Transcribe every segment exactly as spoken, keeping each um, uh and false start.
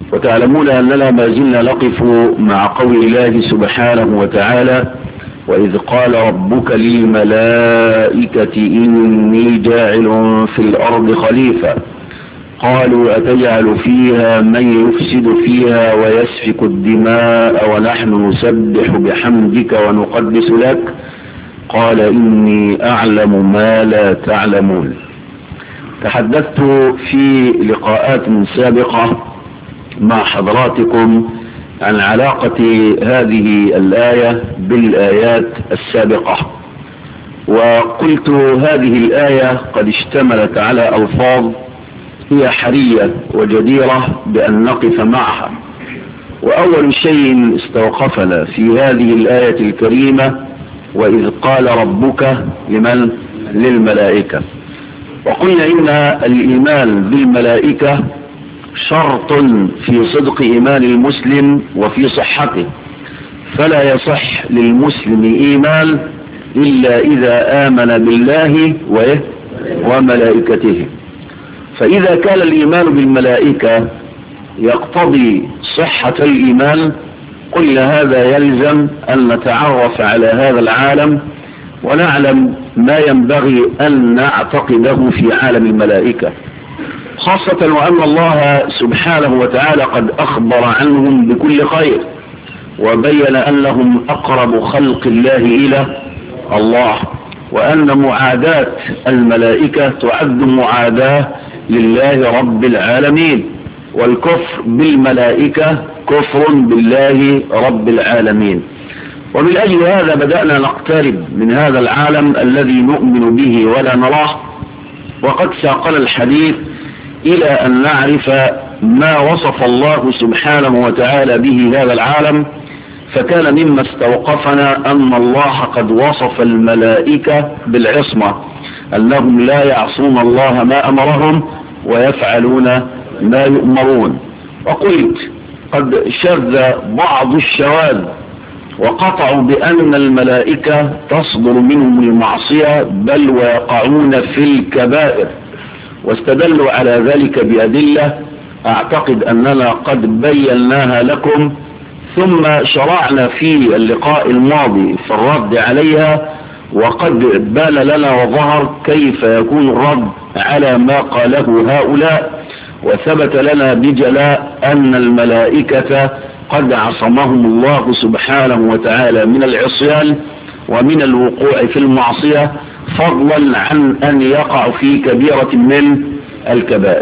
وتعلمون أننا ما زلنا نقف مع قول الله سبحانه وتعالى: وإذ قال ربك للملائكة إني جاعل في الأرض خليفة قالوا أتجعل فيها من يفسد فيها ويسفك الدماء ونحن نسبح بحمدك ونقدس لك قال إني أعلم ما لا تعلمون. تحدثت في لقاءات سابقة مع حضراتكم عن علاقة هذه الآية بالآيات السابقة، وقلت هذه الآية قد اشتملت على ألفاظ هي حرية وجديرة بأن نقف معها. وأول شيء استوقفنا في هذه الآية الكريمة وإذ قال ربك لمن؟ للملائكة. وقلنا إن الإيمان بالملائكة شرط في صدق إيمان المسلم وفي صحته، فلا يصح للمسلم إيمان إلا إذا آمن بالله وملائكته. فإذا كان الإيمان بالملائكة يقتضي صحة الإيمان، قلنا هذا يلزم أن نتعرف على هذا العالم ونعلم ما ينبغي أن نعتقده في عالم الملائكة، خاصة وأن الله سبحانه وتعالى قد أخبر عنهم بكل خير وبين أنهم أقرب خلق الله إلى الله، وأن معاداة الملائكة تعد معاداة لله رب العالمين، والكفر بالملائكة كفر بالله رب العالمين. ومن أجل هذا بدأنا نقترب من هذا العالم الذي نؤمن به ولا نراه، وقد ساقنا الحديث إلى أن نعرف ما وصف الله سبحانه وتعالى به هذا العالم، فكان مما استوقفنا أن الله قد وصف الملائكة بالعصمة، أنهم لا يعصون الله ما أمرهم ويفعلون ما يؤمرون. وقلت قد شذ بعض الشواذ وقطعوا بأن الملائكة تصدر منهم المعصية بل ويقعون في الكبائر، واستدلوا على ذلك بأدلة أعتقد أننا قد بيناها لكم، ثم شرعنا في اللقاء الماضي في الرد عليها، وقد بان لنا وظهر كيف يكون الرد على ما قاله هؤلاء، وثبت لنا بجلاء أن الملائكة قد عصمهم الله سبحانه وتعالى من العصيان ومن الوقوع في المعصية، فضلا عن أن يقع في كبيرة من الكبائر.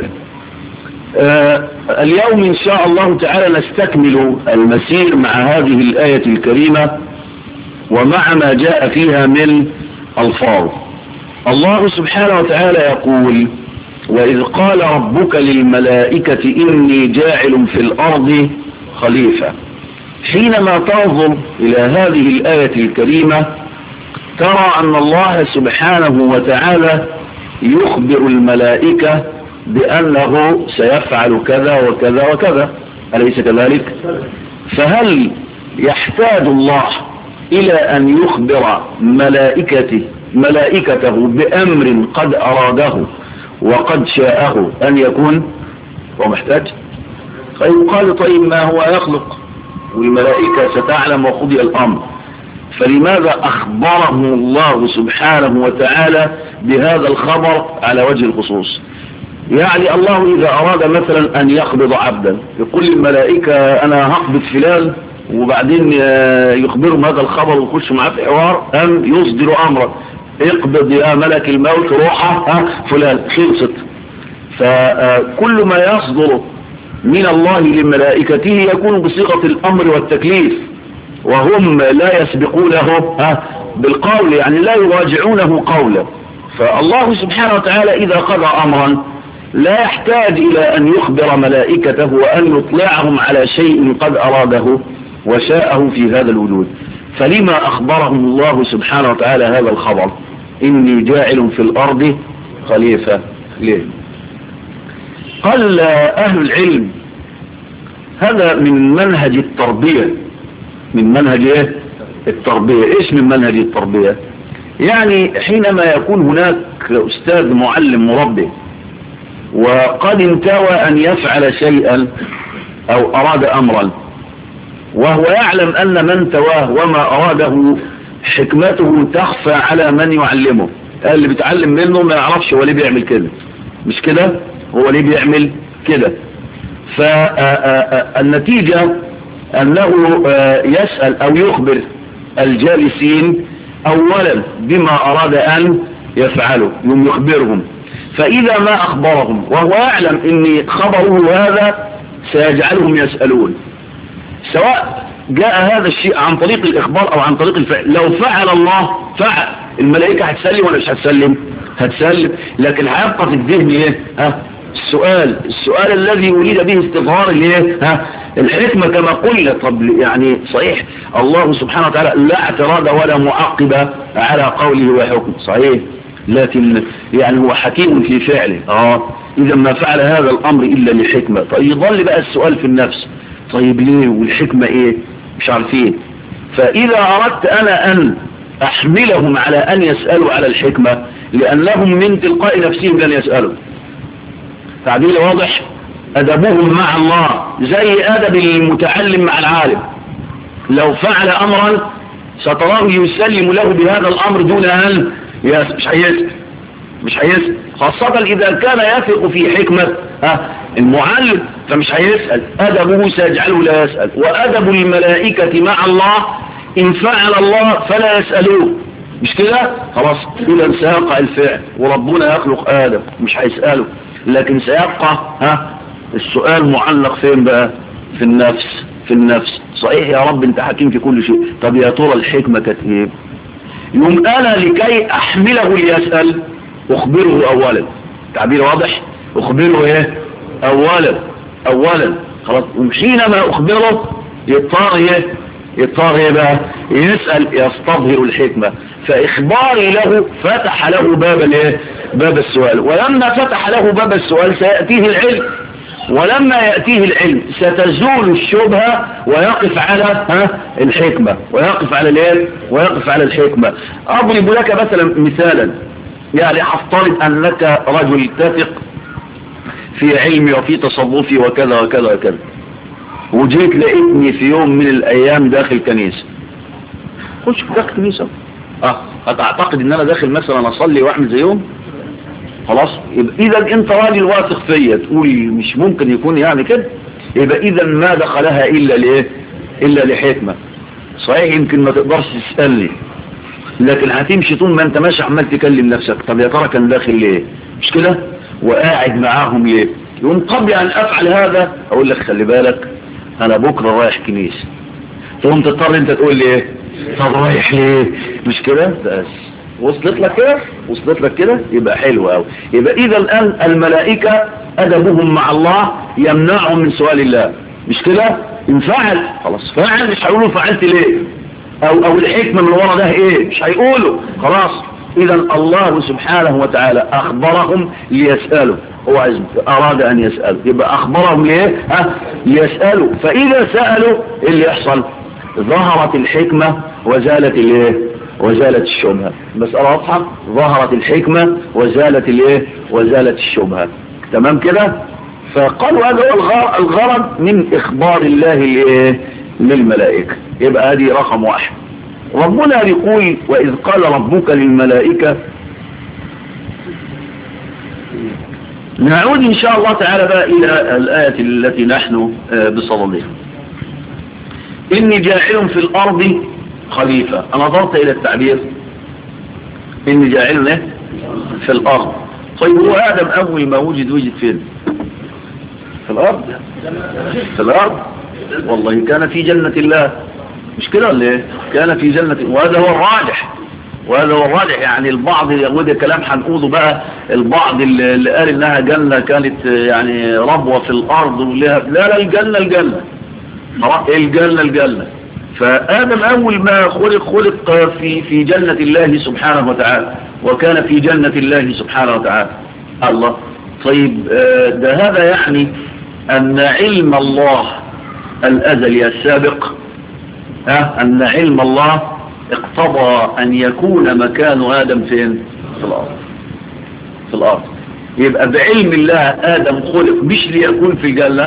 آه اليوم إن شاء الله تعالى نستكمل المسير مع هذه الآية الكريمة ومع ما جاء فيها من ألفاظ. الله سبحانه وتعالى يقول: وإذ قال ربك للملائكة إني جاعل في الأرض خليفة. حينما تنظر إلى هذه الآية الكريمة ترى أن الله سبحانه وتعالى يخبر الملائكة بأنه سيفعل كذا وكذا وكذا، أليس كذلك؟ فهل يحتاج الله إلى أن يخبر ملائكته ملائكته بأمر قد أراده وقد شاءه أن يكون؟ هو محتاج؟ قال طيب ما هو يخلق والملائكة ستعلم وقضي الأمر، فلماذا أخبرهم الله سبحانه وتعالى بهذا الخبر على وجه الخصوص؟ يعني الله إذا أراد مثلا أن يقبض عبدا يقول للملائكة أنا هقبض فلان، وبعدين يخبرهم هذا الخبر ويخش معاه في حوار، أم يصدر أمرا اقبض يا ملك الموت روحه فلان، خلصت. فكل ما يصدر من الله لملائكته يكون بصيغة الأمر والتكليف، وهم لا يسبقونه بالقول، يعني لا يراجعونه قولا. فالله سبحانه وتعالى إذا قضى أمرا لا يحتاج إلى أن يخبر ملائكته وأن يطلعهم على شيء قد أراده وشاءه في هذا الوجود. فلما أخبرهم الله سبحانه وتعالى هذا الخبر إني جاعل في الأرض خليفة؟ ليه؟ قال أهل العلم هذا من منهج التربية. من منهج إيه؟ التربية. إيش من منهج التربية؟ يعني حينما يكون هناك أستاذ معلم مربي وقد انتوى أن يفعل شيئا، أو أراد أمرا وهو يعلم أن من تواه وما أراده حكمته تخفى على من يعلمه. اللي بيتعلم منه ما يعرفش هو ليه بيعمل كده، مش كده؟ هو ليه بيعمل كده؟ فالنتيجة أنه يسأل أو يخبر الجالسين أولا بما أراد أن يفعله، يوم يخبرهم. فإذا ما أخبرهم وهو يعلم أن خبره هذا سيجعلهم يسألون، سواء جاء هذا الشيء عن طريق الإخبار أو عن طريق الفعل. لو فعل الله فعل، الملائكة هتسلم ولا مش هتسلم؟ هتسلم. لكن هيبقى في الذهن ايه؟ ها السؤال السؤال الذي يريد به استظهار الايه؟ ها الحكمة كما قلنا. طب يعني صحيح الله سبحانه وتعالى لا اعتراض ولا معقب على قوله وحكم، صحيح، لكن يعني هو حكيم في فعله. اه إذا ما فعل هذا الأمر إلا لحكمة. طيب يظل بقى السؤال في النفس، طيب ليه والحكمة ايه؟ مش عارفين. فإذا أردت أنا أن أحملهم على أن يسألوا على الحكمة لأنهم من تلقاء نفسهم لن يسألوا. تعبير واضح؟ أدبهم مع الله زي أدب المتعلم مع العالم. لو فعل أمرا ستراه يسلم له بهذا الأمر دون أن يسأل، مش هيسأل مش هيسأل خاصة إذا كان يثق في حكمة المعلم، فمش هيسأل. أدبه سيجعله لا يسأل. وأدب الملائكة مع الله إن فعل الله فلا يسألوه، مش كده؟ خلاص إذا سيقع الفعل وربنا يخلق آدم مش هيسأله، لكن سيبقى ها السؤال معلق فين بقى؟ في النفس في النفس. صحيح يا رب انت حكيم في كل شيء، طب يا ترى الحكمة كانت ايه؟ يوم انا لكي احمله ليسأل اخبره اولا. تعبير واضح؟ اخبره ايه اولا اولا خلاص. وحينما اخبره يضطر ايه يضطر ايه بقى؟ يسأل يستظهر الحكمة. فاخباري له فتح له باب الايه؟ باب السؤال. ولما فتح له باب السؤال سيأتيه العلم، ولما يأتيه العلم ستزول الشبهة ويقف على ها الحكمة ويقف على الايه؟ ويقف على الحكمة. اضرب لك مثلا مثالا، يعني افترض انك رجل تثق في علمي وفي تصرفي وكذا وكذا وكذا، وجيت لقيتني في يوم من الايام داخل كنيسة. خش داخل كنيسة اه هتعتقد ان انا داخل مثلا اصلي واعمل زيهم؟ خلاص يبقى اذا انت راجل واثق فيا تقول مش ممكن يكون يعني كده، يبقى اذا ما دخلها الا لايه؟ الا لحكمة. صحيح يمكن ما تقدرش تسألني، لكن هتمشي طول ما انت ماشي عمال تكلم نفسك، طب يا ترى كان داخل ليه؟ مش كده؟ وقاعد معاهم ليه؟ يوم قبل ان افعل هذا اقول لك خلي بالك انا بكره رايح كنيسة، تقوم تضطر انت تقول لي ايه؟ طب رايح ليه؟ مش كده؟ بس وصلت لك كده؟ وصلت لك كده؟ يبقى حلو قوي. يبقى اذا الان الملائكة ادبهم مع الله يمنعهم من سؤال الله، مش كده؟ ان فعل خلاص فعل، مش هيقولوا فعلت ليه او او الحكمة من ورا ده ايه، مش هيقولوا خلاص. اذا الله سبحانه وتعالى اخبرهم ليسألوا، هو اراد ان يسألوا يبقى اخبرهم ليه؟ ها ليسألوا. فاذا سألوا ايه اللي يحصل؟ ظهرت الحكمة وزالت الايه؟ وزالت الشبهة. مسألة واضحة؟ ظهرت الحكمة وزالت الايه؟ وزالت الشبهة. تمام كده؟ فقالوا هذا هو الغرض من اخبار الله الايه؟ للملائكة. يبقى هذه رقم واحد. ربنا يقول واذ قال ربك للملائكة، نعود ان شاء الله تعالى بقى الى الآية التي نحن بصددها. إني جاعل في الأرض خليفة. أنا نظرت إلى التعبير إني جاعل إيه؟ في الأرض. طيب هو آدم أول ما وجد وجد فين؟ في الأرض في الأرض والله كان في جنة الله، مش كده ولا إيه؟ كان في جنة، وهذا هو الراجح وهذا هو الراجح. يعني البعض وده كلام هنقوله بقى، البعض اللي قال إنها جنة كانت يعني ربوة في الأرض ولها، لا لا الجنة الجنة الجنة الجنة. فآدم أول ما خلق خلق في في جنة الله سبحانه وتعالى، وكان في جنة الله سبحانه وتعالى. الله. طيب ده هذا يعني أن علم الله الأزلي السابق، ها أن علم الله اقتضى أن يكون مكان آدم فين؟ في الأرض في الأرض. يبقى بعلم الله آدم خلق مش ليكون في الجنة،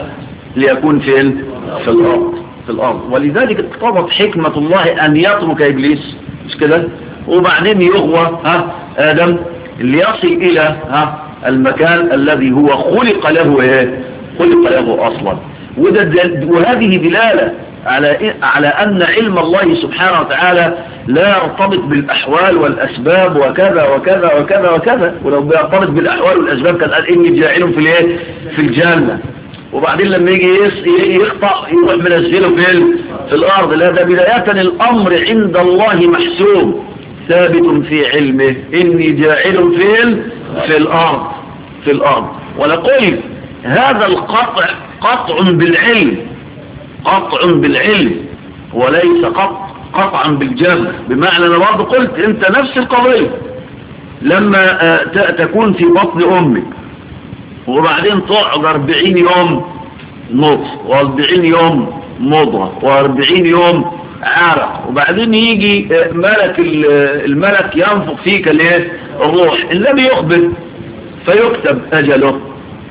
ليكون فين؟ في الأرض في الأرض. ولذلك اقتضت حكمة الله أن يترك إبليس مش كده، وبعدين يغوى ها آدم ليصل إلى ها المكان الذي هو خلق له ايه خلق له أصلا. وده وهذه دلالة على على أن علم الله سبحانه وتعالى لا يرتبط بالأحوال والأسباب وكذا وكذا وكذا وكذا. ولو بيرتبط بالأحوال والأسباب كان قال إني جاعل في الايه في الجنة، وبعدين لما يجي يخطأ يروح منزله في في الأرض. لا، ده بداية الأمر عند الله محسوم ثابت في علمه إني جاعل في في الأرض في الأرض. ونقول هذا القطع قطع بالعلم قطع بالعلم وليس قطع قطعا بالجبر. بمعنى أنا برضه قلت أنت نفس القضية لما تكون في بطن أمك وبعدين تقعد أربعين يوم نطف وأربعين يوم مضغة وأربعين يوم عرق، وبعدين يجي ملك الملك ينفخ فيك الايه الروح إن لم يخبر فيكتب أجله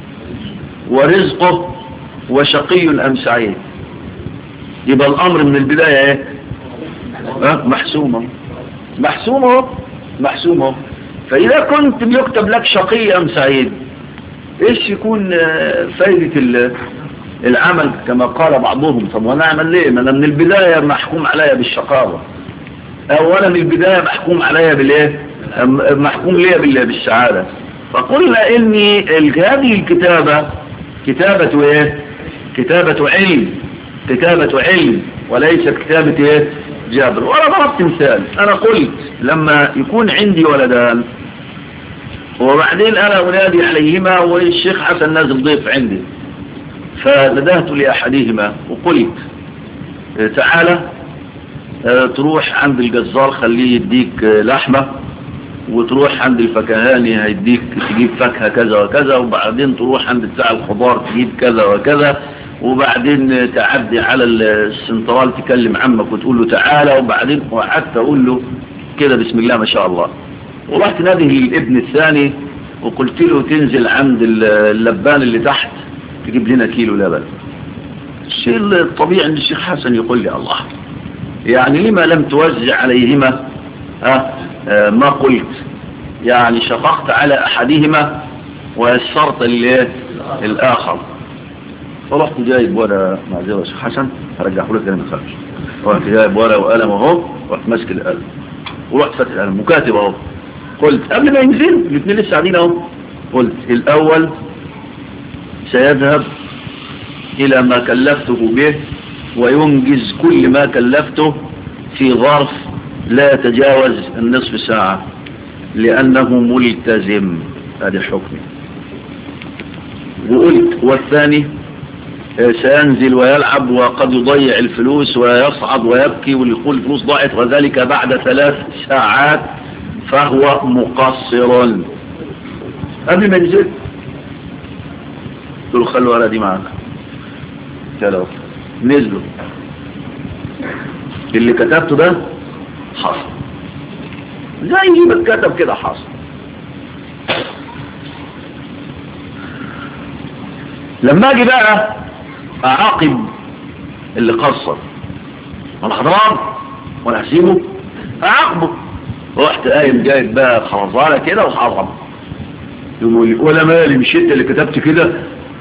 ورزقه وشقي أم سعيد. يبقى الأمر من البداية ايه محسومة محسومة محسومة. فإذا كنت بيكتب لك شقي أم سعيد ايش يكون فايدة العمل كما قال بعضهم؟ طب وانا اعمل ليه؟ ما انا من البداية محكوم عليا بالشقاوة، اولا من البداية محكوم عليا بالايه محكوم ليا بالسعادة. فقلنا اني هذه الكتابة كتابة ايه كتابة علم كتابة علم وليست كتابة ايه جابر. وانا ضربت مثال، انا قلت لما يكون عندي ولدان وبعدين انا انادي عليهما والشيخ حسن نازل ضيف عندي، فندهت لأحدهما وقلت تعالى تروح عند الجزار خليه يديك لحمة، وتروح عند الفكهاني هيديك تجيب فاكهة كذا وكذا، وبعدين تروح عند بتاع الخضار تجيب كذا وكذا، وبعدين تعدي على السنترال تكلم عمك وتقول له تعالى، وبعدين وقعدت اقول له كده بسم الله ما شاء الله. ورحت نادي للابن الثاني وقلت له تنزل عند اللبان اللي تحت تجيب لنا كيلو لبن. الشيء الطبيعي ان الشيخ حسن يقول لي الله يعني لما لم توزع عليهما ها آه ما قلت، يعني شفقت على احدهما ويسرت الاخر. فرحت جايب ورقه معذره الشيخ حسن هرجعه لك انا ما تخافش، رحت جايب ورقه وقلم اهو، رحت ماسك القلم ورحت فاتح القلم وكاتب اهو. قلت قبل ما ينزل الاثنين لسه قاعدين اهو، قلت الاول سيذهب إلى ما كلفته به وينجز كل ما كلفته في ظرف لا يتجاوز النصف ساعة لأنه ملتزم. هذا حكمي. وقلت والثاني سينزل ويلعب وقد يضيع الفلوس ويصعد ويبكي ويقول الفلوس ضاعت وذلك بعد ثلاث ساعات فهو مقصر. قبل ما ينزل قلت له خلوا الورقة دي معاك، قالوا نزلوا اللي كتبته ده حصل زي ما اتكتب كده حصل. لما اجي بقى اعاقب اللي قصر ولا حضران ولا هسيبه اعاقبه، رحت قايم جايب بقى خرزانه كده وحرم يقول لي ولا مالي مش انت اللي كتبت كده.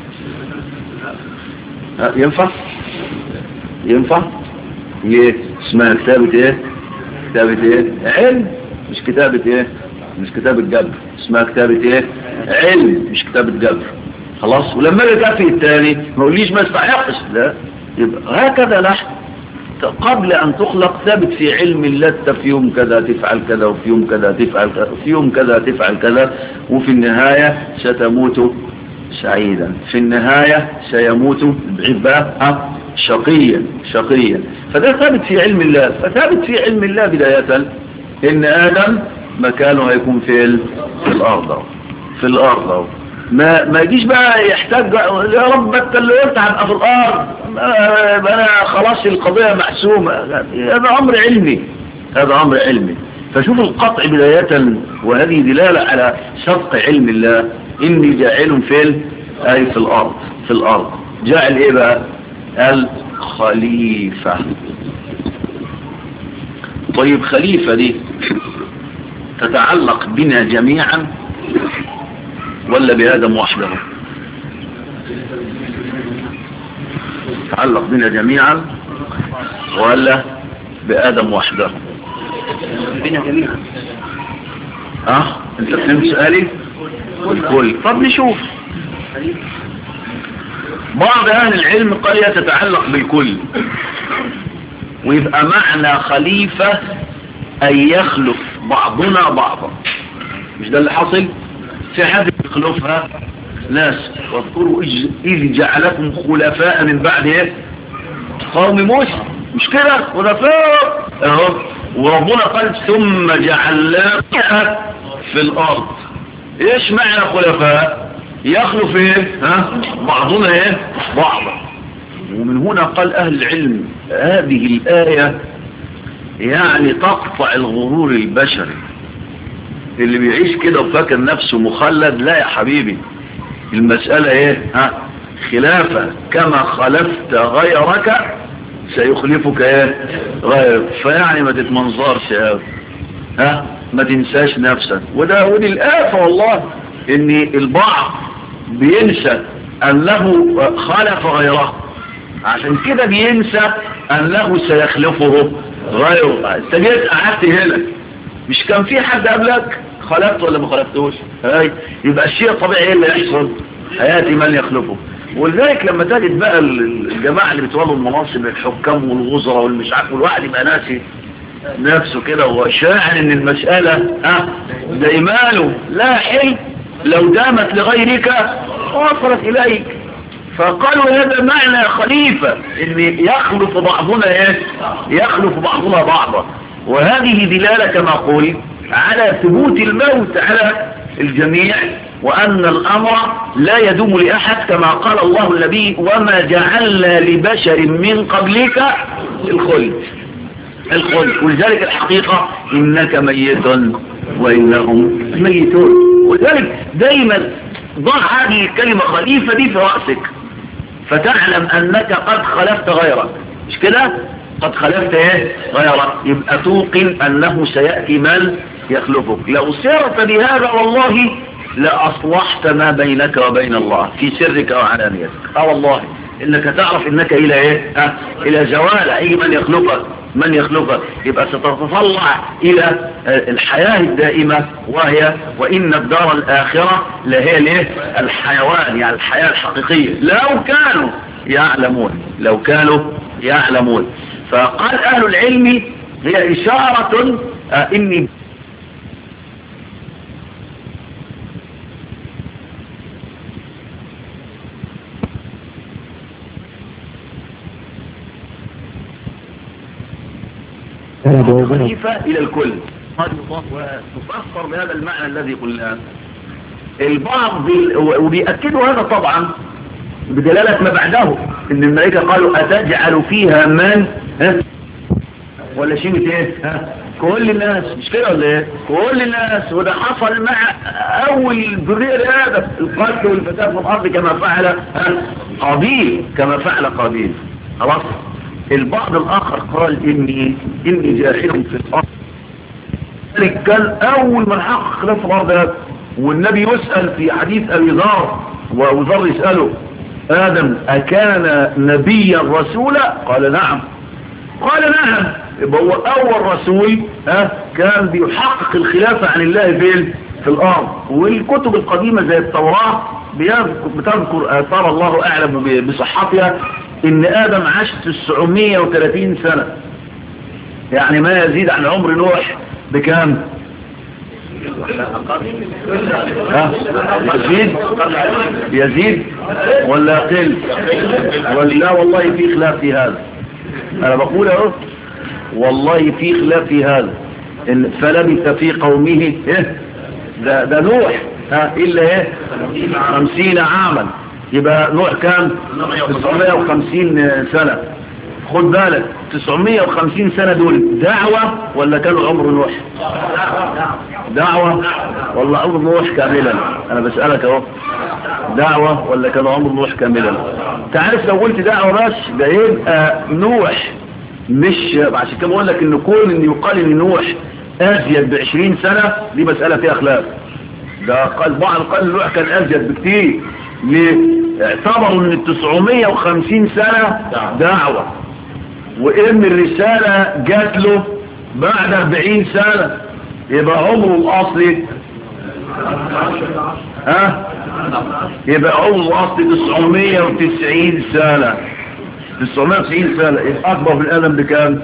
ينفع ينفع ايه اسمها كتابة ايه كتابة ايه علم مش كتابة ايه مش كتابة جبر، اسمها كتابة ايه علم مش كتابة جبر. خلاص. ولما اجي كافي الثاني ما قوليش ما استحقش، لا يبقى هكذا نحن قبل ان تخلق ثابت في علم الله في يوم كذا تفعل كذا وفي يوم كذا تفعل كذا وفي يوم كذا تفعل كذا، وفي النهاية ستموت سعيدا، في النهاية سيموت بعباء شقيا شقيا. فده ثابت في علم الله. فثابت في علم الله بداية ان آدم مكانه هيكون في في الأرض في الأرض ما ما يجيش بقى يحتاج يا رب انت اللي قلت هبقى في الأرض انا خلاص القضية محسومة. هذا أمر علمي هذا أمر علمي. فشوف القطع بداية وهذه دلالة على سبق علم الله إني جاعل في أي في الأرض في الأرض جعل ايه بقى؟ الخليفة. طيب خليفة دي تتعلق بنا جميعا ولا بآدم وحده؟ تتعلق بنا جميعا ولا بآدم وحده؟ بنا جميعا. اه انت فهمت سؤالي؟ والكل. طب نشوف. بعض اهل العلم قال هي تتعلق بالكل، ويبقى معنى خليفة ان يخلف بعضنا بعضا. مش ده اللي حصل؟ في حد يخلفها ناس. واذكروا اذ جعلكم خلفاء من بعد ايه؟ قوم موسى. مش كده؟ خلفاء اهو. وربنا قال ثم جعلناها في الارض. ايش معنى خلفاء؟ يخلف ايه؟ ها؟ بعضنا ايه؟ بعضا. ومن هنا قال اهل العلم هذه الآية يعني تقطع الغرور البشري اللي بيعيش كده وفاكر نفسه مخلد. لا يا حبيبي، المسألة ايه؟ ها؟ خلافة. كما خلفت غيرك سيخلفك ايه؟ غيرك. فيعني ما تتمنظرش يا ها، ما تنساش نفسك. وده ودي الآفة والله، ان البعض بينسى انه خلف غيره، عشان كده بينسى انه سيخلفه غيره. انت جيت قعدت هنا، مش كان في حد قبلك خلفت ولا ما خلفتوش؟ هاي يبقى الشيء الطبيعي ايه اللي يحصل؟ هياتي من يخلفه. ولذلك لما تجد بقى الجماعه اللي بتولوا المناصب، الحكام والوزراء والمش عارف، والواحد يبقى ناسي نفسه كده وشاعر ان المساله ها ده ايمانه لا حل لو دامت لغيرك وصلت اليك. فقالوا هذا معنى خليفة، ان يخلف بعضنا ايه؟ يخلف بعضنا بعضا. وهذه دلالة كما قول على ثبوت الموت على الجميع، وان الامر لا يدوم لاحد، كما قال الله النبي وما جعلنا لبشر من قبلك الخلد. الخلد. ولذلك الحقيقة انك ميت وانهم ميتون. ولذلك دايما ضع هذه الكلمة خليفة دي في رأسك، فتعلم انك قد خلفت غيرك. مش كده؟ قد خلفت ايه؟ غيرك. يبقى توقن انه سيأتي من يخلفك. لو سرت بهذا والله لأصلحت ما بينك وبين الله في سرك وعلانيتك. اه والله انك تعرف انك الى ايه؟ اه الى زوال. اي من يخلفك من يخلفك يبقى ستتطلع الى الحياة الدائمة، وهي وان الدار الاخرة لهي الايه؟ الحيوان، يعني الحياة الحقيقية. لو كانوا يعلمون لو كانوا يعلمون. فقال اهل العلم هي اشارة اه اني خليفة إلى الكل. وتفسر بهذا المعنى الذي قلناه. البعض وبيأكدوا هذا طبعا بدلالة ما بعده، إن الملائكة قالوا أتجعل فيها من ها ولا شيء ايه ها كل الناس. مش كده ولا ايه؟ كل الناس. وده حصل مع أول ذرية لآدم، القتل والفساد في الأرض كما فعل قابيل كما فعل قابيل. خلاص. البعض الآخر قال إني إني جاحل في الأرض. ذلك كان أول من حقق خلاف الأرض هذا. والنبي يسأل في حديث أبي ذر، وأبو ذر يسأله آدم أكان نبيا رسولا؟ قال نعم. قال نعم. يبقى هو أول رسول ها كان بيحقق الخلافة عن الله في في الأرض. والكتب القديمة زي التوراة بتذكر آثار الله أعلم بصحتها إن آدم عاش تسعمائة وثلاثين سنة، يعني ما يزيد عن عمر نوح بكام؟ ها يزيد يزيد ولا يقل؟ ولا والله في خلاف في هذا. أنا بقول اهو والله في خلاف في هذا. إن فلبث في قومه إيه؟ ده, ده نوح ها إلا إيه؟ خمسين عاما. يبقى نوح كان تسعمائة وخمسين سنة. خد بالك تسعمائة وخمسين سنة دول دعوة ولا كانوا عمر نوح؟ دعوة ولا عمر نوح كاملا؟ أنا بسألك اهو. دعوة ولا كان عمر نوح كاملا؟ تعرف لو قلت دعوة بس ده يبقى نوح مش، عشان كده بقول لك ان كون ان يقال ان نوح ازيد بعشرين سنة دي مسألة فيها خلاف. ده قال بعض قال نوح كان ازيد بكتير. ليه؟ اعتبروا ان التسعمية وخمسين سنة دعوة، وان الرسالة جات له بعد اربعين سنة، يبقى عمره الاصلي ها يبقى عمره الاصلي تسعمية وتسعين سنة. تسعمية وتسعين سنة يبقى اكبر من ادم بكام؟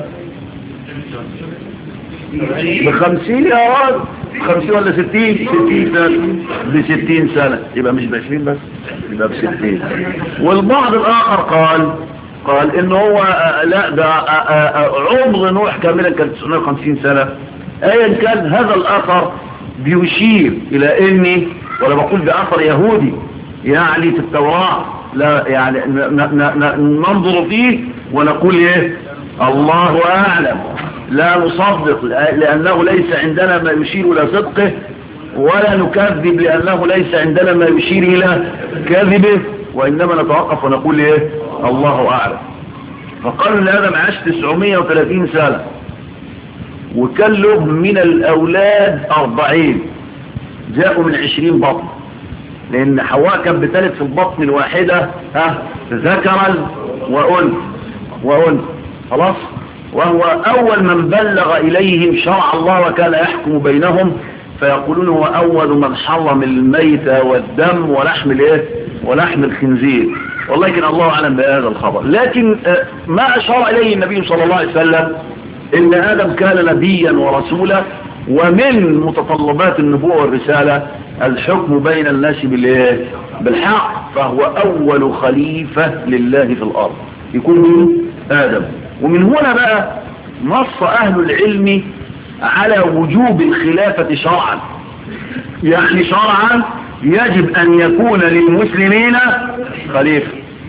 بخمسين يا راجل، خمسين ولا ستين؟ ستين سنة. بستين سنة يبقى مش بعشرين بس، يبقى بستين. والبعض الاخر قال قال ان هو لا ده عمر نوح كاملا كان تسعمية وخمسين سنة. ايا كان هذا الاثر بيشير الى اني، ولا بقول باثر يهودي يعني في التوراة، لا يعني ننظر فيه ونقول ايه؟ الله اعلم، لا نصدق لانه ليس عندنا ما يشير الى صدقه، ولا نكذب لانه ليس عندنا ما يشير الى كذبه، وانما نتوقف ونقول ايه؟ الله اعلم. فقالوا لآدم عاش تسعمية وثلاثين سنة، وكان له من الاولاد اربعين جاءوا من عشرين بطن، لان حواء كانت بتلد في البطن الواحدة ها ذكرا وانثى وانثى خلاص. وهو اول من بلغ اليهم شرع الله وكان يحكم بينهم، فيقولون هو اول من حرم الميت والدم ولحم الايه ولحم الخنزير. والله كان الله اعلم بهذا الخبر. لكن ما اشار اليه النبي صلى الله عليه وسلم ان ادم كان نبيا ورسولا، ومن متطلبات النبوة والرسالة الحكم بين الناس بالايه بالحق، فهو اول خليفة لله في الارض يكون من ادم. ومن هنا بقى نص اهل العلم على وجوب الخلافة شرعا، يعني شرعا يجب ان يكون للمسلمين خليفة.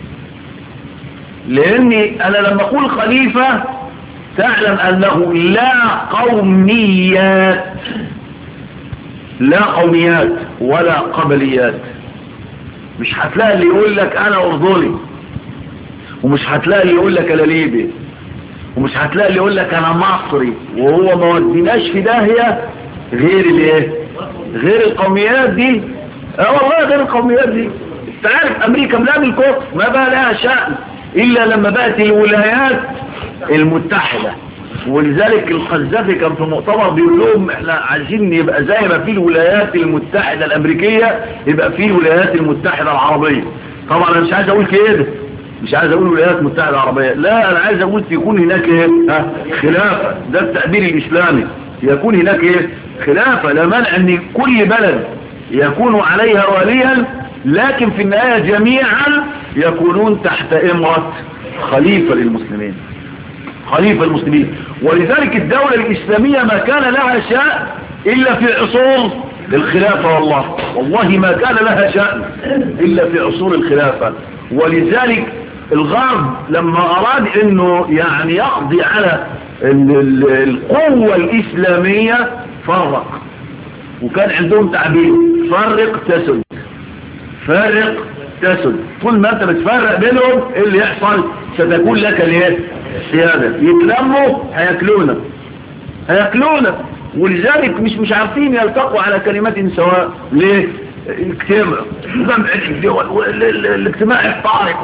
لاني انا لما اقول خليفة تعلم انه لا قوميات لا قوميات ولا قبليات. مش هتلاقي اللي يقول لك انا اردني، ومش هتلاقي اللي يقول لك انا ليبي، ومش هتلاقي اللي يقول لك انا مصري، وهو ما وديناش في داهية غير الايه غير القوميات دي. اه والله غير القوميات دي. انت عارف امريكا بلاد الكفر ما بقى لها شأن الا لما بقت الولايات المتحدة. ولذلك القذافي كان في مؤتمر بيقول لهم احنا عايزين يبقى زي ما في الولايات المتحدة الامريكية يبقى في الولايات المتحدة العربية. طبعا انا مش عايز اقول كده، مش عايز اقول الولايات المتحدة العربية، لا انا عايز اقول يكون هناك ايه ها خلافة. ده التعبير الاسلامي، يكون هناك ايه خلافة. لا مانع ان كل بلد يكون عليها واليا، لكن في النهاية جميعا يكونون تحت امرة خليفة للمسلمين، خليفة المسلمين. ولذلك الدولة الإسلامية ما كان لها شأن إلا في عصور الخلافة، والله والله ما كان لها شأن إلا في عصور الخلافة. ولذلك الغرب لما أراد أنه يعني يقضي على القوة الإسلامية فرق، وكان عندهم تعبير فرق تسد، فرق تسد. طول ما أنت بتفرق بينهم اللي يحصل ستكون لك الايه السيادة. يتلموا هياكلونا هياكلونا. ولذلك مش مش عارفين يلتقوا على كلمات سواء. ليه؟ اجتمع جمع الدول والاجتماع الطارق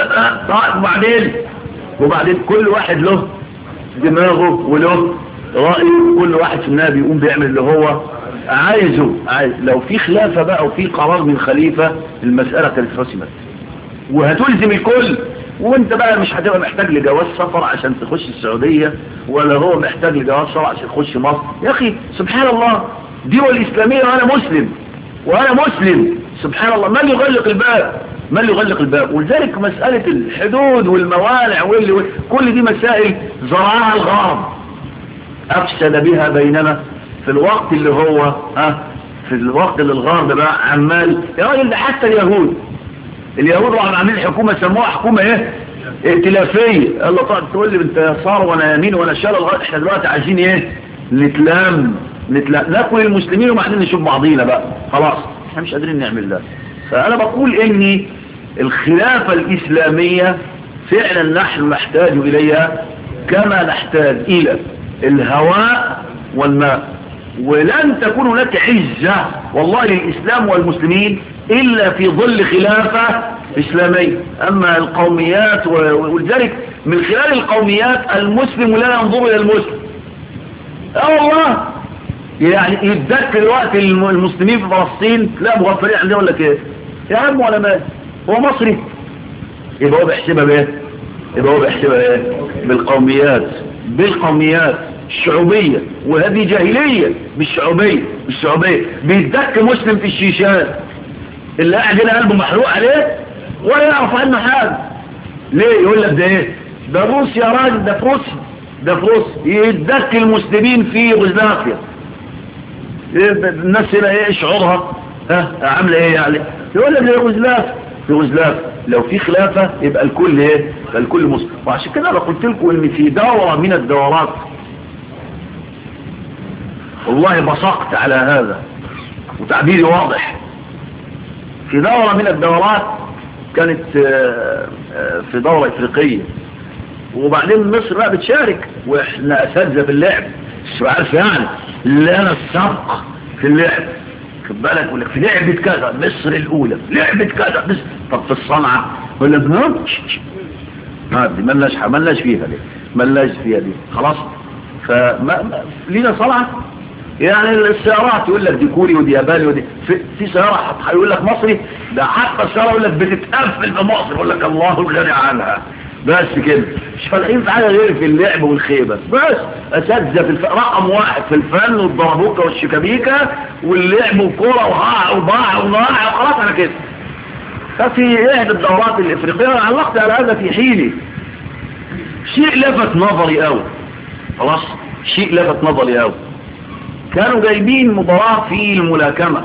وبعدين وبعدين كل واحد له دماغه وله رأيه، كل واحد في النهاية بيقوم بيعمل اللي هو عايزه عايز. لو في خلافة بقى وفي قرار من خليفة المسألة كانت رسمت وهتلزم الكل. وانت بقى مش هتبقى محتاج لجواز سفر عشان تخش السعودية، ولا هو محتاج لجواز سفر عشان تخش مصر. يا اخي سبحان الله، دول الاسلامية وانا مسلم وانا مسلم سبحان الله. من يغلق الباب؟ من يغلق الباب؟ ولذلك مسألة الحدود والموانع واللي كل دي مسائل زرعها الغرب، افسد بها بيننا في الوقت اللي هو ها في الوقت اللي الغرب بقى عمال. يا راجل ده حتى اليهود اليهود راحوا عاملين حكومة سموها حكومة ايه ائتلافية. الله طبعا تقول لي انت يسار وانا يمين وانا شمال. احنا دلوقتي عايزين ايه نتلام نتلام ناكل المسلمين وبعدين نشوف بعضينا بقى. خلاص احنا مش قادرين نعمل ده. فأنا بقول إن الخلافة الإسلامية فعلا نحن نحتاج إليها كما نحتاج إلى الهواء والماء، ولن تكون هناك عزة والله للإسلام والمسلمين إلا في ظل خلافة إسلامية. أما القوميات ولذلك من خلال القوميات المسلم لا ينظر إلى المسلم. اه والله يعني يتذكر الوقت المسلمين في فلسطين لا مغفرين عندهم ولا كده يا عم ولا مال هو مصري، يبقى هو بيحسبها بايه؟ يبقى هو بيحسبها ايه؟ بالقوميات بالقوميات الشعوبية، وهذه جاهلية مش شعوبية مش شعوبية. بيتذكر مسلم في الشيشان اللي قاعد هنا قلبه محروق عليه ولا يعرف عنه حاجة. ليه؟ يقول لك ده ايه؟ ده روسيا يا راجل، ده في روسيا ده في روسيا. يتذكر المسلمين في يوغوسلافيا، الناس هنا ايه شعورها؟ ها عامله ايه يعني؟ يقول لك يوغوسلافيا يوغوسلافيا لو في خلافه يبقى الكل ايه؟ يبقى الكل مسلم. وعشان كده انا قلت لكم ان في دوره من الدورات والله بصقت على هذا وتعبيري واضح. في دورة من الدورات كانت في دورة افريقية، وبعدين مصر بقى بتشارك واحنا اساتذه في اللعب مش عارف يعني لنا السبق في اللعب. خد بالك يقول لك في لعبة كذا مصر الاولى، لعبة كذا مصر. طب في الصنعة يقول لك ها دي ملناش ملناش فيها دي ملناش فيها دي خلاص. فما لينا صنعة يعني السيارات يقول لك دي كوري ودي ياباني ودي في, في سيارة هيقول لك مصري، ده حتى السيارة يقول لك بتتقفل في مصر يقول لك الله الغني عنها. بس كده مش فالحين في حاجة غير في اللعب والخيبة. بس اساتذه في الف... رقم واحد في الفن والضربوكة والشيكابيكا واللعب والكورة وهاع وضاع وضاع وخلاص على كده. ففي احدى الدورات الافريقية علقت على هذا في حيني شيء لفت نظري قوي. خلاص شيء لفت نظري قوي. كانوا جايبين مباراة في الملاكمة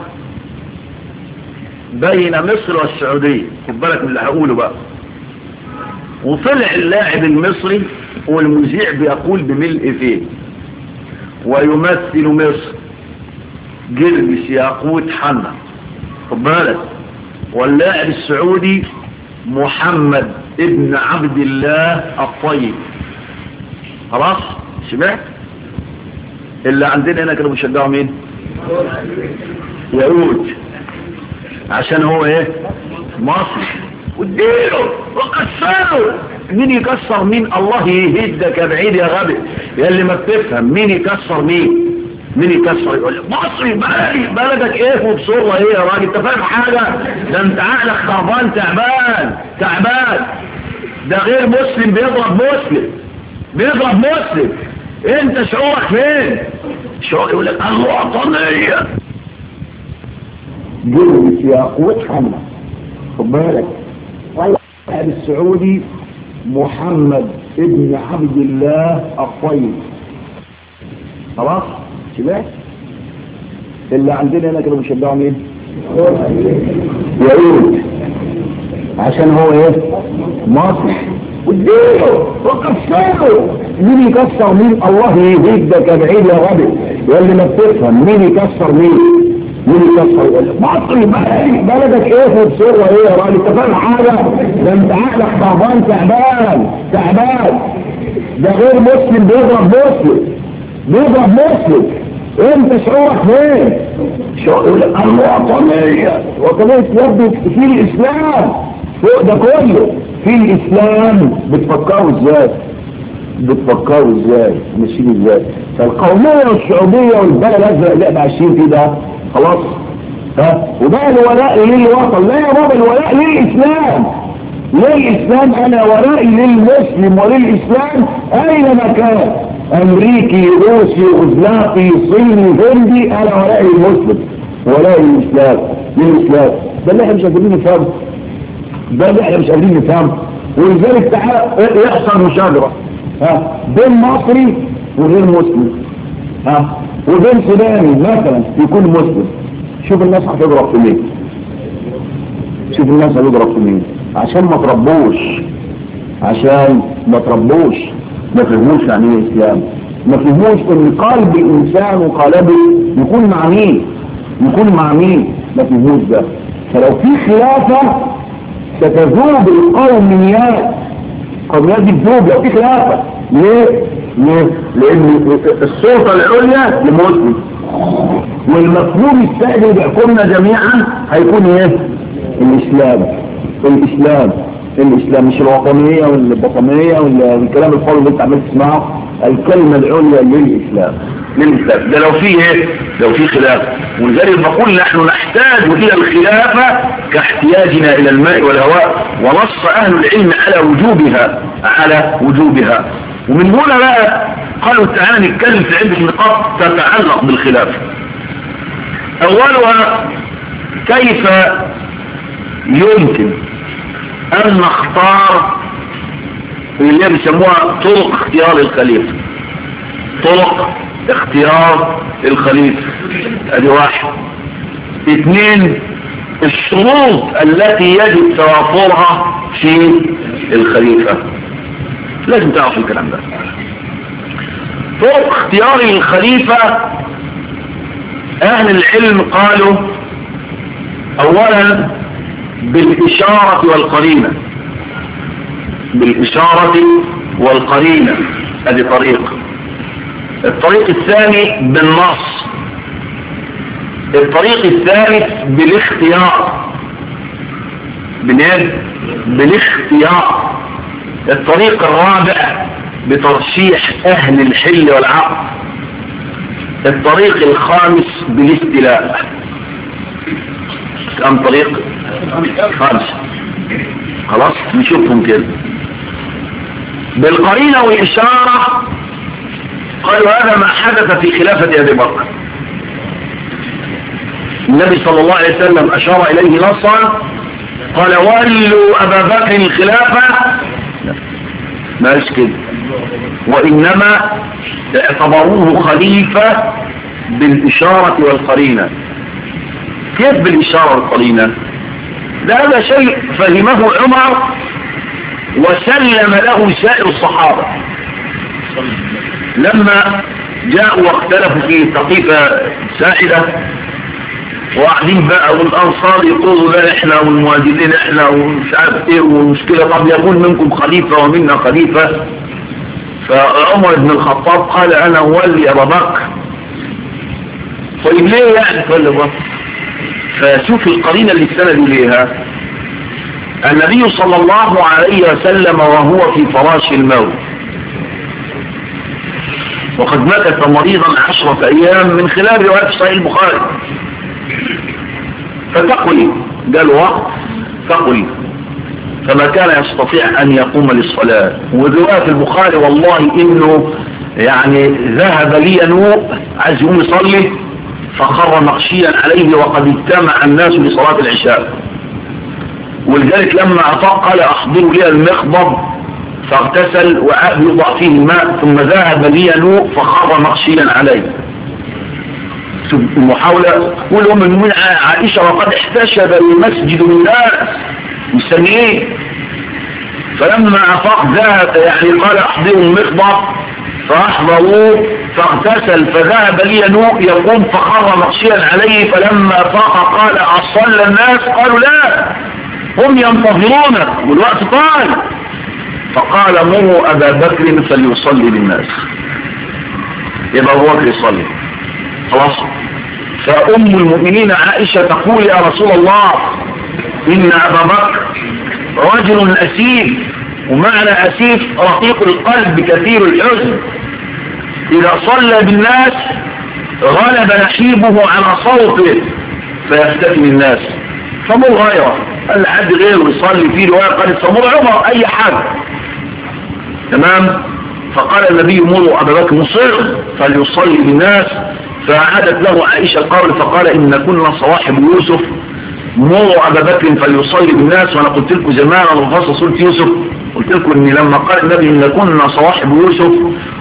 بين مصر والسعودية، خد بالك من اللي هقوله بقى. وطلع اللاعب المصري والمذيع بيقول بملء فيه ويمثل مصر جرجس ياقوت حنا، خد بالك. واللاعب السعودي محمد ابن عبد الله الطيب. خلاص سمعت؟ اللي عندنا هنا كانوا بيشجعوا مين؟ يهود، عشان هو ايه؟ مصر. واديله وكسره. مين يكسر مين؟ الله يهدك يا بعيد يا غبي يا اللي ما بتفهم. مين يكسر مين؟ مين يكسر؟ يقول لك مصري بلدي. بلدك ايه وبصوره ايه يا راجل؟ انت فاهم حاجه؟ ده انت عقلك خربان تعبان تعبان. ده غير مسلم بيضرب مسلم بيضرب مسلم. انت شعورك فين؟ شعور يقول لك الوطنيه جرجس ياقوت حنا، خد بالك. واللاعب السعودي محمد ابن عبد الله الطيب. خلاص سمعت؟ اللي عندنا هنا كانوا بيشجعوا مين؟ يهود، عشان هو ايه؟ مصر. واديله وكسره. مين يكسر مين؟ الله يهدك يا بعيد يا غبي يا اللي ما بتفهم. مين يكسر مين؟ مين يكسر؟ يقول لك مصري بلدي. بلدك ايه بصوره ايه يا راجل؟ انت فاهم حاجه؟ ده انت عقلك خربان تعبان تعبان. ده غير مسلم بيضرب مسلم بيضرب مسلم. انت شعورك فين؟ شعور يقول لك الوطنيه. وطنيه يبدو في الاسلام فوق ده كله. في الاسلام بتفكروا ازاي؟ بتفكروا ازاي؟ ماشيين ازاي؟ فالقوميه والشعوبيه والبلد الازرق اللي احنا عايشين فيه ده خلاص ها. وده الولاء للوطن. لا يا بابا، الولاء للاسلام للاسلام. انا ولائي للمسلم وللاسلام اينما كان، امريكي روسي يوغوسلافي صيني هندي، انا ولائي للمسلم ولائي للاسلام للاسلام. ده اللي احنا مش قادرين نفهمه ده اللي احنا مش قادرين نفهمه. ولذلك تعالى يحصل مشاجره ها بين مصري وغير مسلم ها وبين سوداني مثلا يكون مسلم. شوف الناس هتضرب في مين؟ شوف الناس هتضرب في مين؟ عشان ما تربوش عشان ما تربوش ما فهموش يعني ايه اسلام. ما فهموش ان قلب الانسان وقلبه يكون مع مين يكون مع مين ما فهموش ده. فلو في خلافة ستذوب القوميات، قوميات دي تذوب لو في خلافة. ليه؟ ليه؟ لأن السلطة العليا لمسلم، والمفهوم السائد اللي بيحكمنا جميعا هيكون ايه؟ الإسلام. الإسلام الإسلام مش الوطنية والبطنية والكلام الفاضي اللي انت عمال تسمعه. الكلمة العليا للإسلام للإسلام. ده لو فيه ايه؟ لو فيه خلاف. ولذلك بقول نحن نحتاج إلى الخلافة كاحتياجنا إلى الماء والهواء، ونص أهل العلم على وجوبها على وجوبها. ومن هنا بقى قالوا تعالى نتكلم في عدة نقاط تتعلق بالخلافة. أولها كيف يمكن أن نختار اللي بيسموها طرق اختيار الخليفة. طرق اختيار الخليفة ادي واحد. اثنين الشروط التي يجب توافرها في الخليفة. لازم تعرف الكلام ده. طرق اختيار الخليفة اهل العلم قالوا اولا بالاشارة والقرينة. بالاشارة والقرينة ادي طريق. الطريق الثاني بالنص. الطريق الثالث بالاختيار. بناد بالاختيار. الطريق الرابع بترشيح اهل الحل والعقد. الطريق الخامس بالاستيلاء. كم طريق؟ خامس. خلاص نشوفهم كده. بالقرينة والإشارة قالوا هذا ما حدث في خلافة أبي بكر. النبي صلى الله عليه وسلم أشار إليه نصا قال ولوا أبا بكر الخلافة، ما قالش كده، وإنما اعتبروه خليفة بالإشارة والقرينة. كيف بالإشارة والقرينة؟ ده هذا شيء فهمه عمر وسلم له سائر الصحابة لما جاءوا واختلفوا في تقيفة سائدة، وقاعدين بقى والأنصار يقولوا لا احنا والمهاجرين احنا ومش عارف ايه والمشكلة، طب يكون منكم خليفة ومنا خليفة. فعمر بن الخطاب قال انا اولي ابا بكر. طيب ليه يعني تولي ابا بكر؟ فشوف القرينة اللي استندوا ليها. النبي صلى الله عليه وسلم وهو في فراش الموت، وقد مكث مريضا عشرة ايام من خلال رواية صحيح البخاري، فتقوي جاء وقت تقوي فما كان يستطيع ان يقوم للصلاة. ورواية البخاري والله انه يعني ذهب لي نوء عايز يقوم يصلي فخر مغشيا عليه وقد اجتمع الناس لصلاة العشاء. ولذلك لما أطاق قال أحضروا لي المخضب فاغتسل وعاد يوضع فيه الماء ثم ذهب لي نوء فخر مغشيا عليه. المحاولة قول أم المؤمنين عائشة وقد احتشد المسجد من الناس مستنيين. فلما أفاق ذهب يعني قال أحضروا المخضب فأحضروه فاغتسل فذهب لي نوء يقوم فخر مغشيا عليه. فلما أفاق قال أصلى الناس؟ قالوا لا هم ينتظرونك والوقت طال. فقال مروا أبا بكر فليصلي للناس. يبقى أبو بكر يصلي خلاص. فأم المؤمنين عائشة تقول يا رسول الله إن أبا بكر رجل أسيف، ومعنى أسيف رقيق القلب كثير الحزن، إذا صلى بالناس غلب نحيبه على صوته فيفتتن الناس. فمر غيره قال حد غيره يصلي في رواية قال فمر عمر أي حاجة تمام. فقال النبي مروا أبا بكر مصر فليصلي بالناس. فعادت له عائشة القول فقال إن كنا صواحب يوسف مروا أبا بكر فليصلي بالناس. وأنا قلت لكم زمان وفصل صورة يوسف قلت لكم إن لما قال النبي إن كنا صواحب يوسف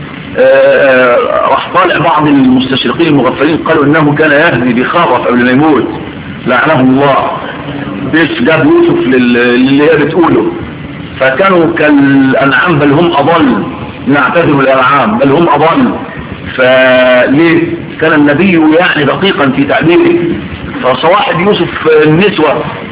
راح طالع بعض المستشرقين المغفلين قالوا إنه كان يهدي بخرف قبل ما يموت لعنه الله. بيش جاب يوسف للي هي بتقوله. فكانوا كالأنعام بل هم أضل، نعتذر الأنعام بل هم أضل. فليه كان النبي يعني دقيقا في تعبيره. فصواحب يوسف النسوة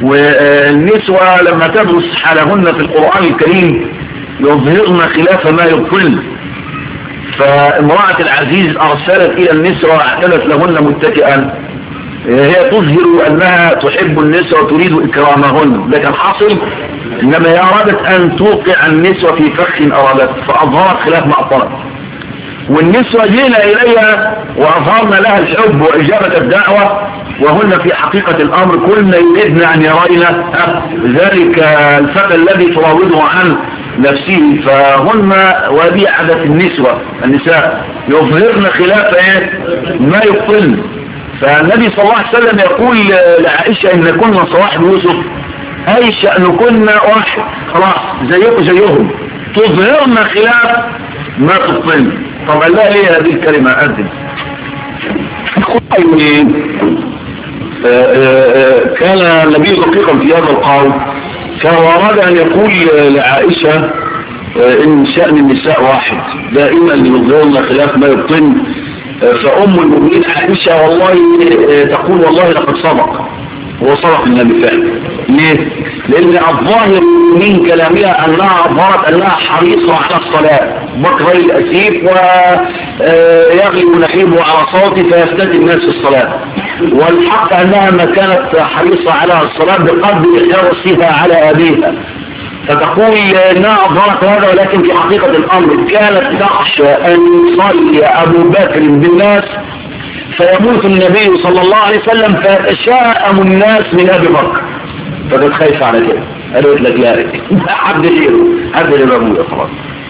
والنسوة لما تدرس حالهن في القرآن الكريم يظهرن خلاف ما يبطلن. فامرأة العزيز أرسلت إلى النسوة واعتدت لهن متكئا، هي تظهر أنها تحب النسوة وتريد إكرامهن، لكن حاصل إنما هي أرادت أن توقع النسوة في فخ أرادت، فأظهرت خلاف ما أطلت. والنسوة جينا إليها وأظهرنا لها الحب وإجابة الدعوة، وهن في حقيقة الأمر كلنا يريدن أن يرينا ذلك الفتى الذي تراوده عن نفسه. فهن ودي عادة النسوة النساء يظهرن خلاف ما يبطلن. فالنبي صلى الله عليه وسلم يقول لعائشة إن كنا صواحب يوسف أي شأن كنا واحد، خلاص زيكم زيهم، تظهرن خلاف ما تبطلن. طبعا لا ليه هذه الكلمة أقدم كان النبي دقيقا في هذا القول، كان أراد أن يقول لعائشة إن شأن النساء واحد دائما يظهرن خلاف ما يبطلن. فأم المؤمنين عائشة والله تقول والله لقد صدق، هو صدق النبي فعلا. ليه؟ لأن الظاهر من كلامها أنها أظهرت أنها حريصة على الصلاة، بكر الأسيف ويغلب نحيبه على صوته فيفتدي الناس في الصلاة، والحق أنها ما كانت حريصة على الصلاة بقدر حرصها على أبيها. فتقول انها اظهرت هذا، ولكن في حقيقة الامر كانت تخشى ان يصلي ابو بكر بالناس فيموت النبي صلى الله عليه وسلم فيتشاءم الناس من ابي بكر، فكانت خايفة على كده. قالت لك لا حد غيره، حد غير ابويا خلاص.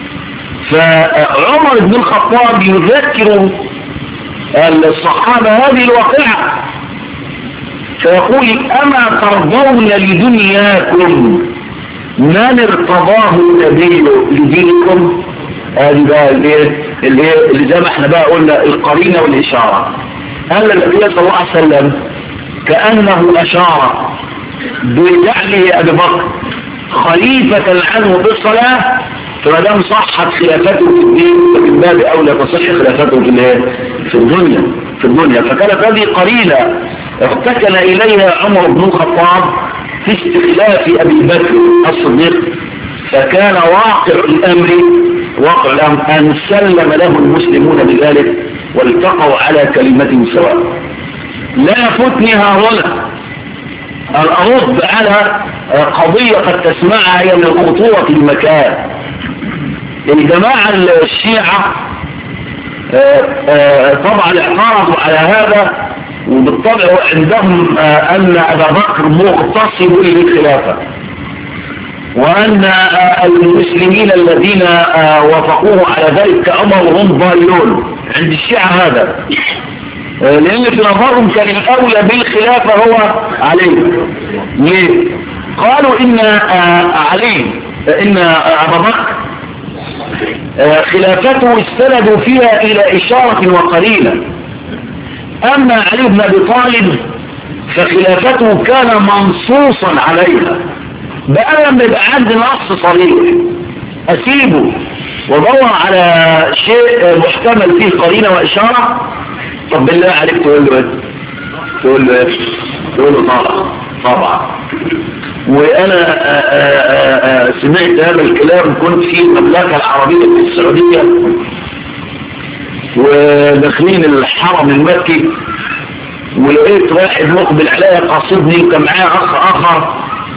فعمر بن الخطاب يذكر الصحابة هذه الواقعة فيقول اما ترضون لدنياكم من ارتضاه النبي لدينكم؟ هذه بقى اللي اللي زي ما احنا بقى قلنا القرينه والاشاره. قال النبي صلى الله عليه وسلم كانه اشار بجعله ابي بكر خليفه عنه بالصلاه، فما دام صحت خلافته في الدين فمن باب اولى تصح خلافته في في الدنيا في الدنيا فكانت هذه قرينه ارتكن اليها عمر بن الخطاب في استخلاف أبي بكر الصديق. فكان واقع الأمر واقع الأمر أن سلم له المسلمون بذلك والتقوا على كلمة سواء. لا يفوتني هنا أن أرد على قضية قد تسمعها هي من خطورة المكان. الجماعة الشيعة طبعا اعترضوا على هذا، وبالطبع عندهم أن أبا بكر مغتصب للخلافة، وأن المسلمين الذين وافقوه على ذلك كعمر هم ضالون. عند الشيعة هذا لأن في نظرهم كان الأولى بالخلافة هو علي. ليه؟ قالوا إن علي إن أبا بكر خلافته استندوا فيها إلى إشارة وقليلة، أما علي بن أبي طالب فخلافته كان منصوصا عليها. بقى لما يبقى عندي نص صريح أسيبه وادور على شيء محتمل فيه قرينة وإشارة؟ طب بالله عليك تقول له ايه؟ تقول له ايه؟ تقول له طبعا طبعا. وأنا آآ آآ سمعت هذا الكلام كنت في المملكة العربية في السعودية وداخلين الحرم المكي، ولقيت واحد مقبل عليا قاصدني وكان معاه اخ اخر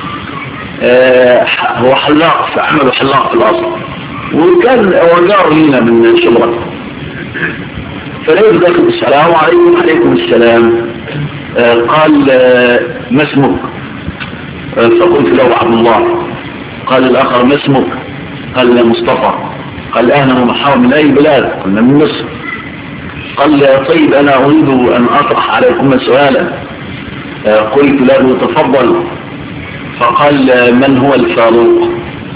هو حلاق في عمله حلاق في الاصل، وكان وجار لينا من شبرا. فلقيت داخل السلام عليكم. وعليكم السلام. قال ما اسمك؟ فقلت له عبد الله. قال الاخر ما اسمك؟ قال مصطفى. قال اهلا ومرحبا من اي بلاد؟ قلنا من مصر. قال طيب انا اريد ان اطرح عليكم سؤالا. قلت له تفضل. فقال من هو الفاروق؟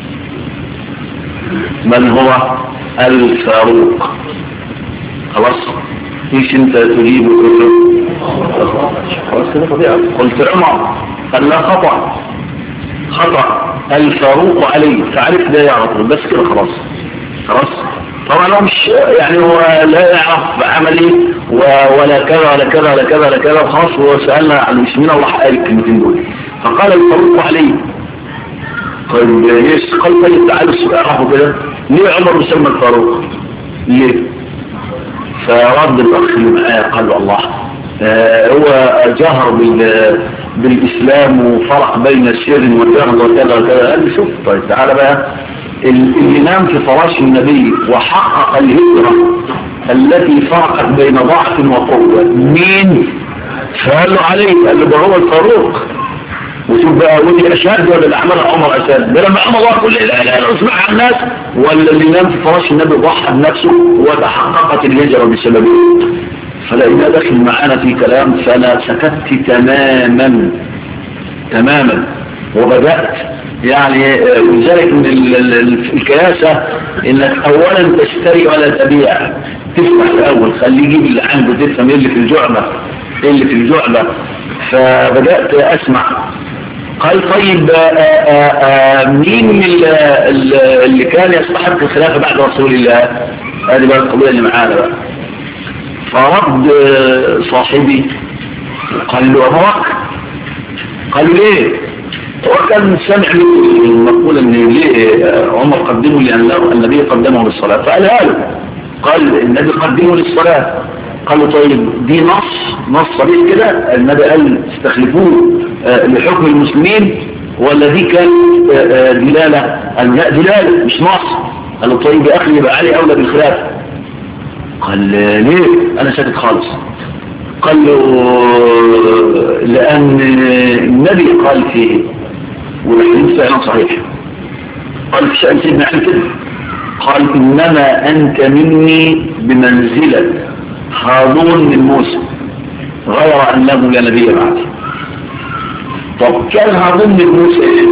من هو الفاروق؟ خلاص ايش انت تجيب؟ قلت عمر. قال لا خطأ خطأ الفاروق علي. فعرف ده يعرف بس كده خلاص خلاص. طبعا هو مش يعني هو لا يعرف عملي ولا كذا ولا كذا ولا كذا ولا كذا وخلاص. هو سألنا عن المسلمين الله حق الكلمتين دول. فقال الفاروق علي. طيب ليش؟ قال طيب تعالوا السؤال اعرفوا كده ليه عمر مسمى الفاروق؟ ليه؟ فرد الاخ اللي معاه قال له الله آه هو جهر بالاسلام وفرق بين السر والجهر وكذا وكذا. قال له شوف طيب تعالى بقى اللي نام في فراش النبي وحقق الهجرة التي فرقت بين ضعف وقوة مين؟ فقال له علي. قال له ده هو الفاروق. وشوف بقى ودي اشد ولا الاعمال عمر اشد؟ ده لما عمر كل لا لا لا اسمع عن الناس ولا اللي نام في فراش النبي ضحى بنفسه وتحققت الهجرة بسببه. فلقينا داخل معانا في كلام فانا سكت تماما تماما وبدأت يعني ولذلك من الكياسة انك اولا تشتري ولا تبيع. تفتح الاول خليه يجيب اللي عنده تفهم ايه اللي في الجعبة ايه اللي في الجعبة. فبدأت اسمع. قال طيب آآ آآ مين اللي كان يستحق الخلافة بعد رسول الله؟ هذه بقى القضية اللي معانا بقى. فرد صاحبي قال له ابو بكر. قال له ليه؟ هو كان سامع المقول ان ليه عمر قدمه لان النبي قدمه للصلاة فقالها له. قال النبي قدمه للصلاة. قال له طيب دي نص نص صريح كده النبي قال استخلفوه لحكم المسلمين ولا دي كان دلالة؟ قال لا دلالة مش نص. قال له طيب يا اخي يبقى علي اولى بالخلافة. قال ليه؟ انا ساكت خالص. قال له لان النبي قال فيه والحديث فعلا صحيح. قال في شأن سيدنا علي كده قال انما انت مني بمنزلة هارون من موسى غير انه لا نبي بعدي. طب كان هارون من موسى ايه؟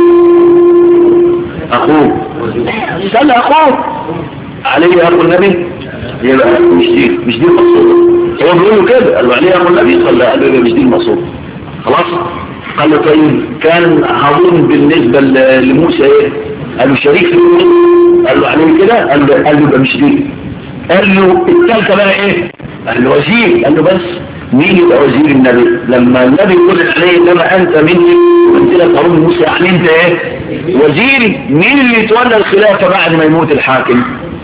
اخوه. سأل اخوه علي اخو النبي يبقى مش دي مش دي المقصودة. هو بيقول له كده قال له علي اخو النبي قال له يبقى مش دي المقصودة خلاص. قال له طيب كان هارون بالنسبة لموسى ايه؟ قال له شريك في موسى. قال له عليه كده قال له قال له يبقى مش دي. قال له الثالثة بقى ايه؟ قال له وزير. قال له بس مين يبقى وزير النبي؟ لما النبي يقول عليه انما انت مني وانزلت هارون موسى يعني انت ايه؟ وزيري. مين اللي يتولى الخلافة بعد ما يموت الحاكم؟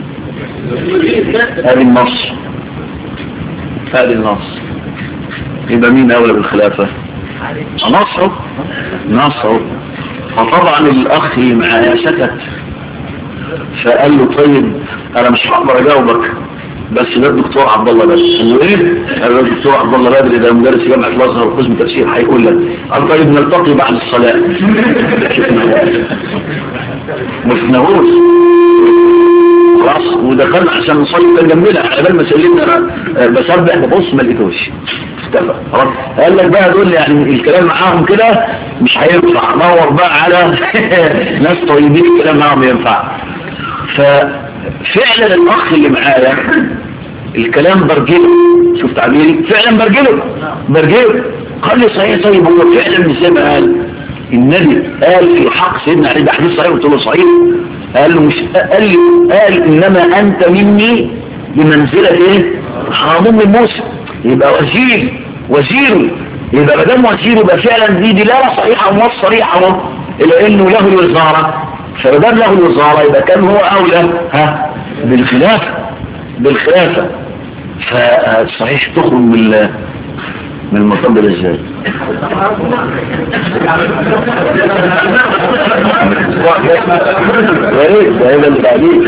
هذه النص هذه النص. يبقى مين اولى بالخلافة؟ نصه نصه. فطبعا الاخ معايا سكت. فقال له طيب انا مش هقدر اجاوبك بس ده الدكتور عبد الله بدر. قال له ايه؟ قال له الدكتور عبد الله بدر ده مدرس جامعه الازهر وقسم تفسير هيقول لك. قال طيب نلتقي بعد الصلاه. ما شفناهوش خلاص ودخلنا عشان نصلي كان جنبنا على بال ما سلمنا بسبح ببص ما لقيتوش اختفى خلاص. قال لك بقى دول يعني الكلام معاهم كده مش هينفع. دور بقى على ناس طيبين الكلام معاهم ينفع. ففعلا الاخ اللي معايا الكلام برجله. شوف تعبيري فعلا برجله برجله. قال لي صحيح طيب هو فعلا زي ما قال النبي قال في حق سيدنا علي ده حديث صحيح؟ قلت له صحيح. قال له مش قال لي قال انما انت مني بمنزلة ايه؟ هارون من موسى. يبقى وزير وزير يبقى ما دام وزير يبقى فعلا دي دلاله صحيحه ونص صريحه الى انه له الوزاره. فما دام له الوزاره يبقى كان هو اولى ها بالخلافه بالخلافه. فصحيح تخرج من من المطبل ازاي؟ يا ريت ده هيبقى اللي بعدين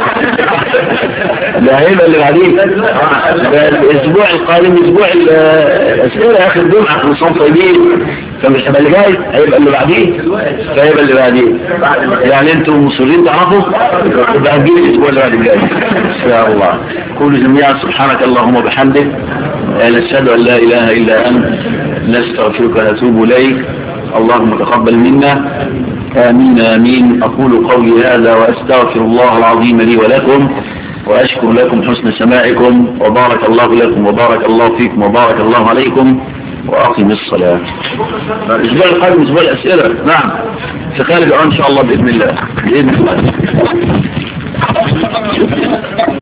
ده هيبقى اللي بعدين ده الاسبوع القادم اسبوع الاسئله اخر جمعه في نصام طيبين فمش هيبقى اللي جاي هيبقى اللي بعدين فهيبقى اللي بعدين. يعني انتم مصرين تعرفوا يبقى هتجيب الاسبوع اللي بعد الجاي ان شاء الله. قولوا جميعا سبحانك اللهم وبحمدك نشهد ان لا اله الا انت نستغفرك ونتوب اليك. اللهم تقبل منا آمين آمين. أقول قولي هذا وأستغفر الله العظيم لي ولكم وأشكر لكم حسن سماعكم وبارك الله لكم وبارك الله فيكم وبارك الله عليكم وأقم الصلاة. الأسبوع القادم أسبوع الأسئلة نعم في خالد إن شاء الله بإذن الله بإذن الله.